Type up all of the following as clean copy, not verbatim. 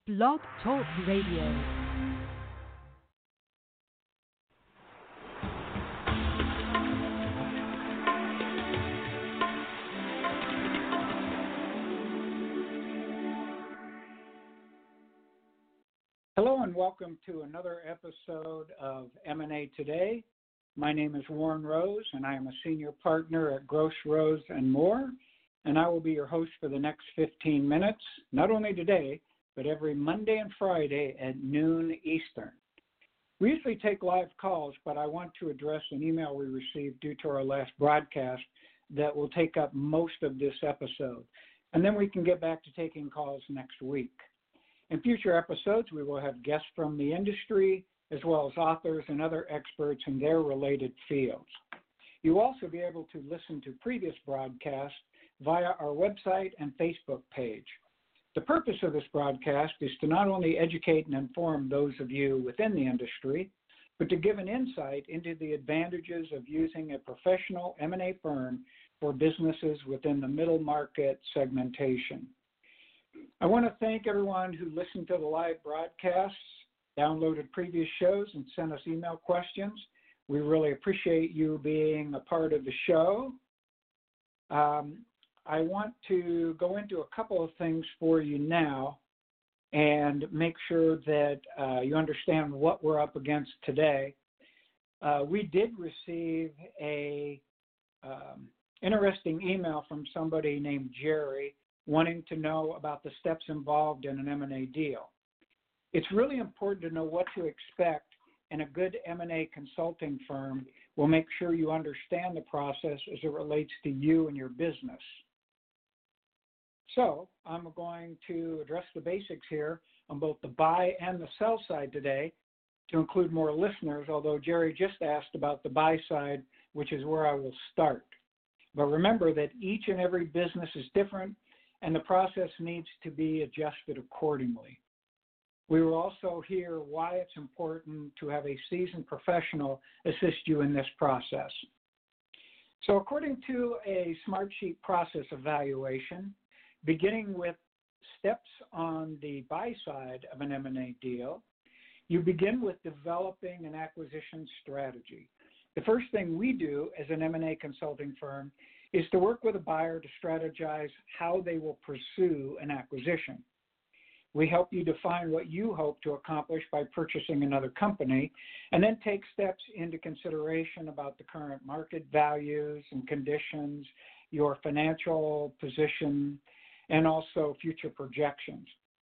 Blog Talk Radio. Hello and welcome to another episode of M&A Today. My name is Warren Rose and I am a senior partner at Gross Rose and More, and I will be your host for the next 15 minutes, not only today, but every Monday and Friday at noon Eastern. We usually take live calls, but I want to address an email we received due to our last broadcast that will take up most of this episode, and then we can get back to taking calls next week. In future episodes, we will have guests from the industry, as well as authors and other experts in their related fields. You'll also be able to listen to previous broadcasts via our website and Facebook page. The purpose of this broadcast is to not only educate and inform those of you within the industry, but to give an insight into the advantages of using a professional M&A firm for businesses within the middle market segmentation. I want to thank everyone who listened to the live broadcasts, downloaded previous shows, and sent us email questions. We really appreciate you being a part of the show. I want to go into a couple of things for you now and make sure that you understand what we're up against today. We did receive a interesting email from somebody named Jerry wanting to know about the steps involved in an M&A deal. It's really important to know what to expect, and a good M&A consulting firm will make sure you understand the process as it relates to you and your business. So I'm going to address the basics here on both the buy and the sell side today to include more listeners, although Jerry just asked about the buy side, which is where I will start. But remember that each and every business is different, and the process needs to be adjusted accordingly. We will also hear why it's important to have a seasoned professional assist you in this process. So according to a Smartsheet process evaluation, beginning with steps on the buy side of an M&A deal, you begin with developing an acquisition strategy. The first thing we do as an M&A consulting firm is to work with a buyer to strategize how they will pursue an acquisition. We help you define what you hope to accomplish by purchasing another company, and then take steps into consideration about the current market values and conditions, your financial position, and also future projections.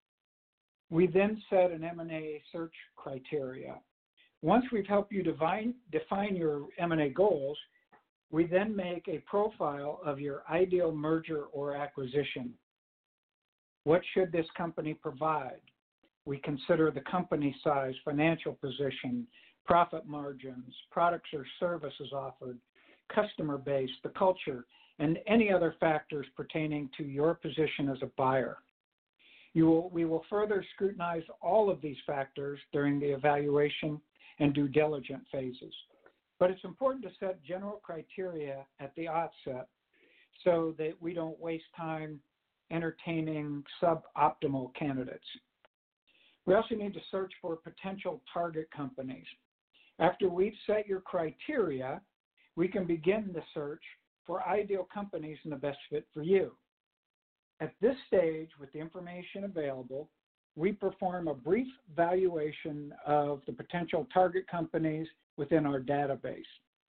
We then set an M&A search criteria. Once we've helped you define your M&A goals, we then make a profile of your ideal merger or acquisition. What should this company provide? We consider the company size, financial position, profit margins, products or services offered, customer base, the culture, and any other factors pertaining to your position as a buyer. We will further scrutinize all of these factors during the evaluation and due diligence phases. But it's important to set general criteria at the outset so that we don't waste time entertaining suboptimal candidates. We also need to search for potential target companies. After we've set your criteria, we can begin the search for ideal companies and the best fit for you. At this stage, with the information available, we perform a brief valuation of the potential target companies within our database.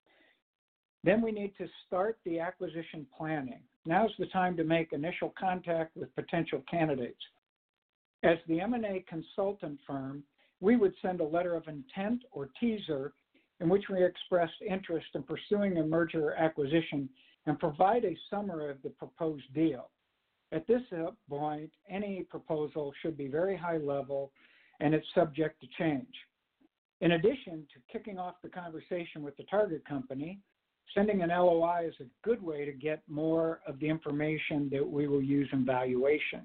Then we need to start the acquisition planning. Now's the time to make initial contact with potential candidates. As the M&A consultant firm, we would send a letter of intent or teaser in which we expressed interest in pursuing a merger or acquisition and provide a summary of the proposed deal. At this point, any proposal should be very high level and it's subject to change. In addition to kicking off the conversation with the target company, sending an LOI is a good way to get more of the information that we will use in valuation.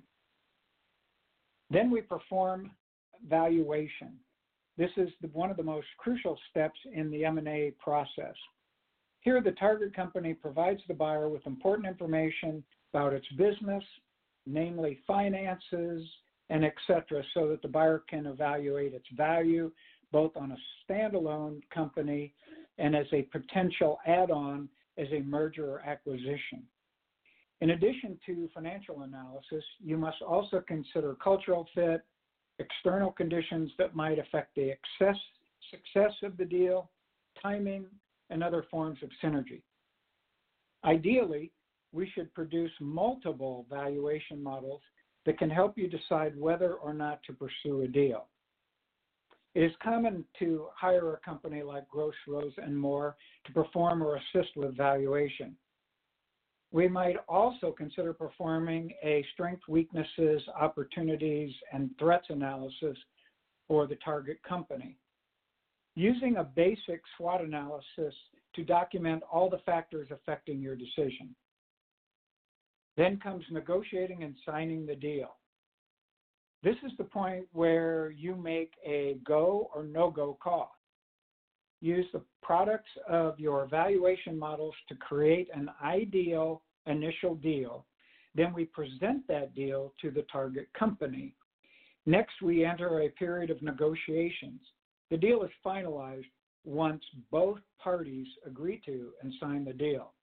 Then we perform valuation. This is one of the most crucial steps in the M&A process. Here, the target company provides the buyer with important information about its business, namely finances and et cetera, so that the buyer can evaluate its value both on a standalone company and as a potential add-on as a merger or acquisition. In addition to financial analysis, you must also consider cultural fit, external conditions that might affect the success of the deal, timing, and other forms of synergy. Ideally, we should produce multiple valuation models that can help you decide whether or not to pursue a deal. It is common to hire a company like Gross, Rose & Moore to perform or assist with valuation. We might also consider performing a strength, weaknesses, opportunities, and threats analysis for the target company. Using a basic SWOT analysis to document all the factors affecting your decision. Then comes negotiating and signing the deal. This is the point where you make a go or no-go call. Use the products of your valuation models to create an ideal initial deal. Then we present that deal to the target company. Next, we enter a period of negotiations. The deal is finalized once both parties agree to and sign the deal.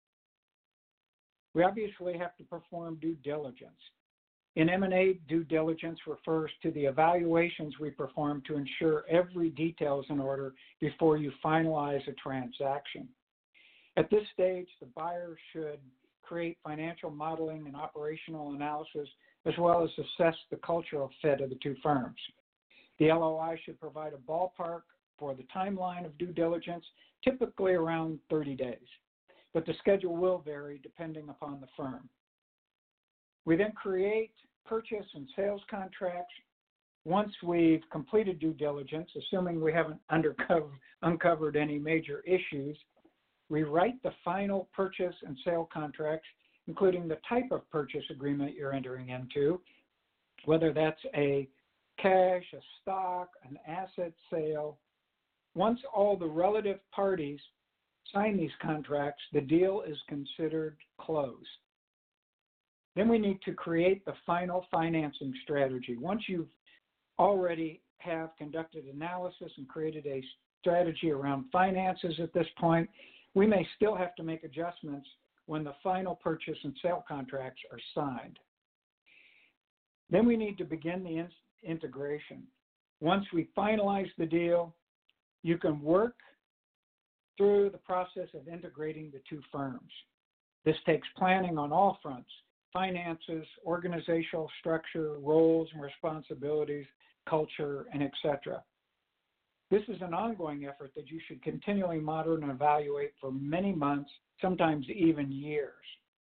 We obviously have to perform due diligence. In M&A, due diligence refers to the evaluations we perform to ensure every detail is in order before you finalize a transaction. At this stage, the buyer should create financial modeling and operational analysis, as well as assess the cultural fit of the two firms. The LOI should provide a ballpark for the timeline of due diligence, typically around 30 days, but the schedule will vary depending upon the firm. We then create purchase and sales contracts. Once we've completed due diligence, assuming we haven't uncovered any major issues, we write the final purchase and sale contracts, including the type of purchase agreement you're entering into, whether that's a cash, a stock, an asset sale. Once all the relative parties sign these contracts, the deal is considered closed. Then we need to create the final financing strategy. Once you've already have conducted analysis and created a strategy around finances at this point, we may still have to make adjustments when the final purchase and sale contracts are signed. Then we need to begin the integration. Once we finalize the deal, you can work through the process of integrating the two firms. This takes planning on all fronts: finances, organizational structure, roles and responsibilities, culture, and etc. This is an ongoing effort that you should continually monitor and evaluate for many months, sometimes even years.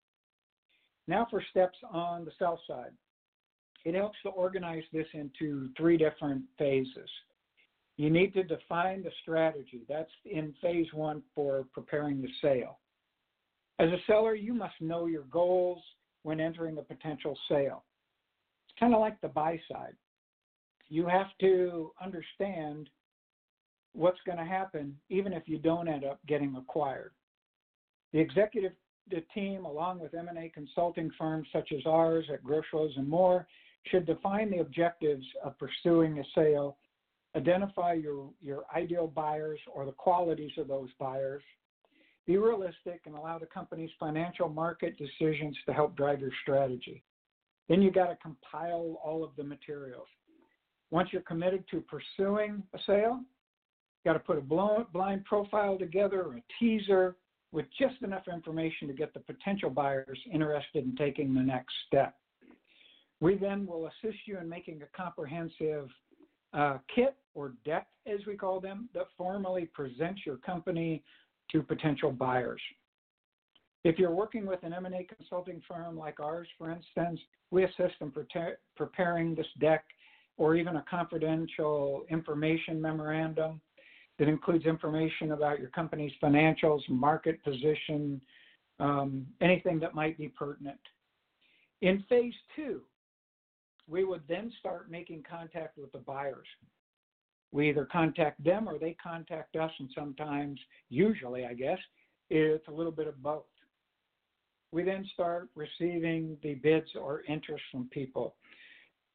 Now for steps on the sell side. It helps to organize this into 3 different phases. You need to define the strategy. That's in phase 1 for preparing the sale. As a seller, you must know your goals when entering a potential sale. It's kind of like the buy side. You have to understand what's going to happen even if you don't end up getting acquired. The team, along with M&A consulting firms such as ours at Gross, Rose & Moore, should define the objectives of pursuing a sale, identify your ideal buyers or the qualities of those buyers, be realistic, and allow the company's financial market decisions to help drive your strategy. Then you got to compile all of the materials. Once you're committed to pursuing a sale, you got to put a blind profile together, a teaser, with just enough information to get the potential buyers interested in taking the next step. We then will assist you in making a comprehensive kit or deck, as we call them, that formally presents your company to potential buyers. If you're working with an M&A consulting firm like ours, for instance, we assist in preparing this deck or even a confidential information memorandum that includes information about your company's financials, market position, anything that might be pertinent. In phase 2, we would then start making contact with the buyers. We either contact them or they contact us, and sometimes, usually I guess, it's a little bit of both. We then start receiving the bids or interest from people.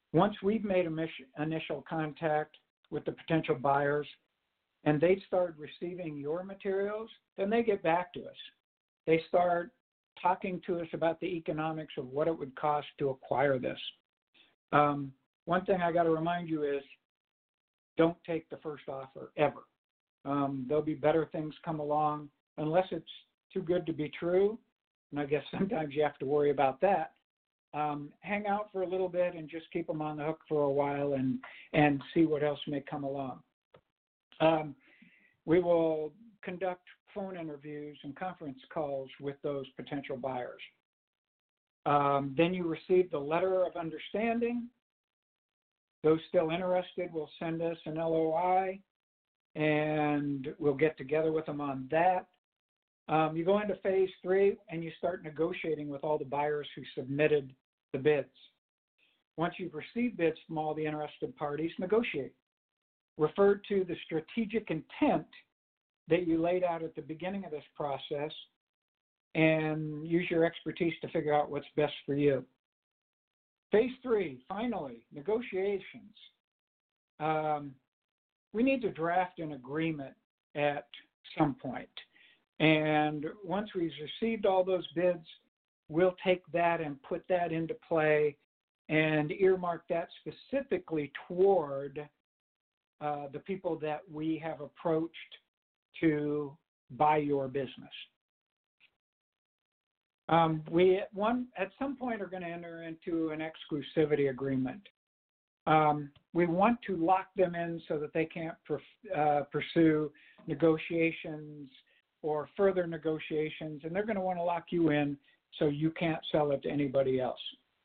Once we've made initial contact with the potential buyers and they start receiving your materials, then they get back to us. They start talking to us about the economics of what it would cost to acquire this. One thing I got to remind you is don't take the first offer ever. There'll be better things come along unless it's too good to be true. And I guess sometimes you have to worry about that. Hang out for a little bit and just keep them on the hook for a while and see what else may come along. We will conduct phone interviews and conference calls with those potential buyers. Then you receive the letter of understanding. Those still interested will send us an LOI, and we'll get together with them on that. You go into phase 3, and you start negotiating with all the buyers who submitted the bids. Once you've received bids from all the interested parties, negotiate. Refer to the strategic intent that you laid out at the beginning of this process and use your expertise to figure out what's best for you. Phase 3, finally, negotiations. We need to draft an agreement at some point. And once we've received all those bids, we'll take that and put that into play and earmark that specifically toward the people that we have approached to buy your business. We at some point are going to enter into an exclusivity agreement. We want to lock them in so that they can't pursue negotiations or further negotiations, and they're going to want to lock you in so you can't sell it to anybody else.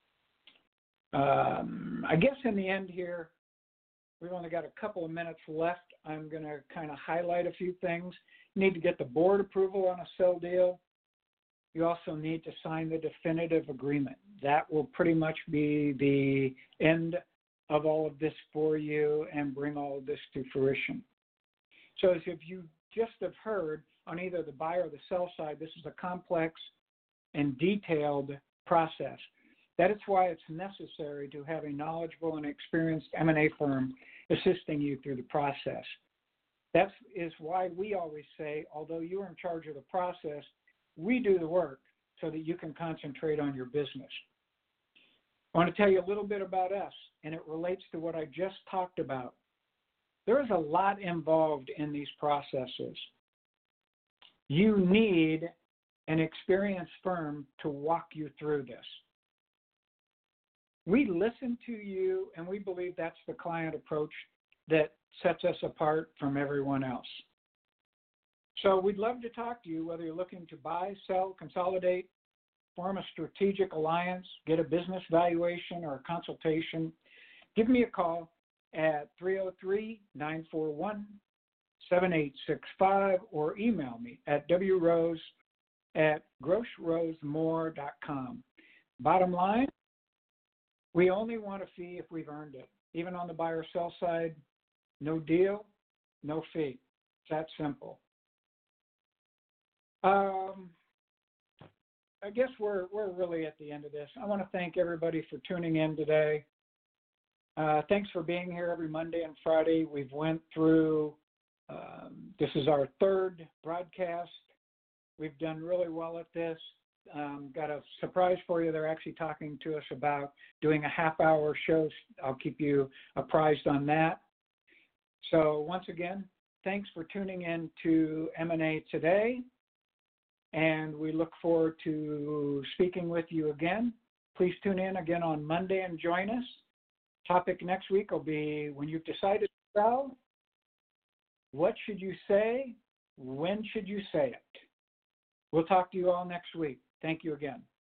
I guess in the end here, we've only got a couple of minutes left. I'm going to kind of highlight a few things. You need to get the board approval on a sell deal. You also need to sign the definitive agreement. That will pretty much be the end of all of this for you and bring all of this to fruition. So as if you just have heard, on either the buy or the sell side, this is a complex and detailed process. That is why it's necessary to have a knowledgeable and experienced M&A firm assisting you through the process. That is why we always say, although you are in charge of the process, we do the work so that you can concentrate on your business. I want to tell you a little bit about us, and it relates to what I just talked about. There is a lot involved in these processes. You need an experienced firm to walk you through this. We listen to you, and we believe that's the client approach that sets us apart from everyone else. So we'd love to talk to you, whether you're looking to buy, sell, consolidate, form a strategic alliance, get a business valuation or a consultation. Give me a call at 303-941-7865 or email me at wrose@grossrosemore.com. Bottom line, we only want a fee if we've earned it. Even on the buy or sell side, no deal, no fee. It's that simple. I guess we're really at the end of this. I want to thank everybody for tuning in today. Thanks for being here every Monday and Friday. We've went through, this is our third broadcast. We've done really well at this. Got a surprise for you. They're actually talking to us about doing a half-hour show. I'll keep you apprised on that. So once again, thanks for tuning in to M&A Today, and we look forward to speaking with you again. Please tune in again on Monday and join us. Topic next week will be when you've decided to sell, what should you say? When should you say it? We'll talk to you all next week. Thank you again.